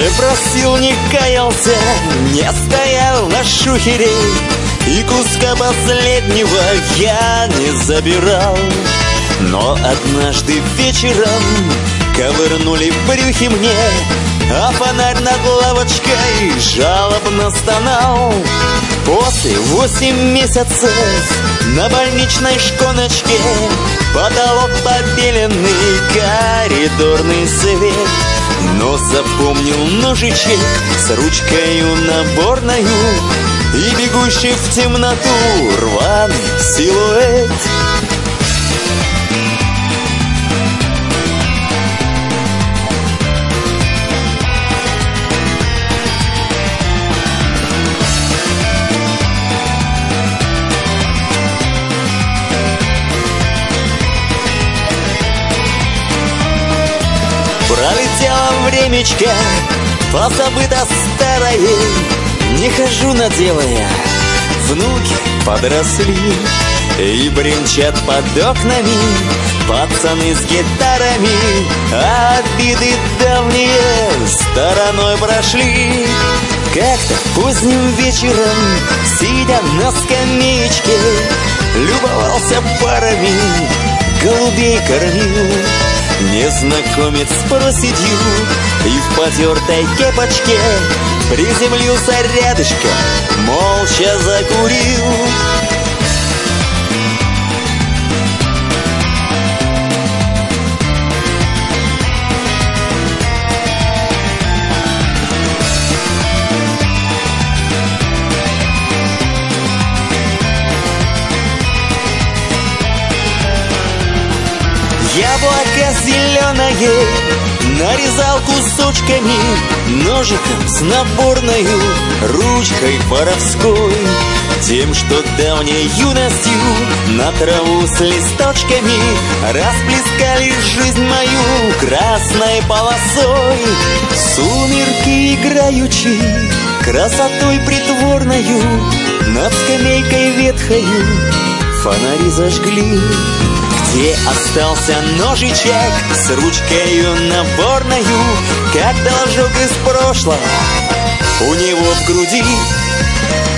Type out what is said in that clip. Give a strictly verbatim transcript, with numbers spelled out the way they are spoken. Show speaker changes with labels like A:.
A: Не просил, не каялся, не стоял на шухере, и куска последнего я не забирал. Но однажды вечером ковырнули в брюхе мне, а фонарь над лавочкой жалобно стонал. После восемь месяцев на больничной шконочке потолок побеленный, коридорный свет. Но запомнил ножичек с ручкою наборною и бегущий в темноту рваный силуэт. Пролетело времечко, позабыто старое, не хожу на делая, внуки подросли и бренчат под окнами пацаны с гитарами, а обиды давние стороной прошли. Как-то поздним вечером, сидя на скамеечке, любовался парами, голубей кормил. Незнакомец проседью и в потертой кепочке приземлился рядышком, молча закурил. Яблоко зеленое нарезал кусочками, ножиком с наборною ручкой воровской. Тем, что давней юностью на траву с листочками расплескали жизнь мою красной полосой. Сумерки играючи, красотой притворною, над скамейкой ветхою фонари зажгли. Где остался ножичек с ручкою наборною, как должок из прошлого у него в груди?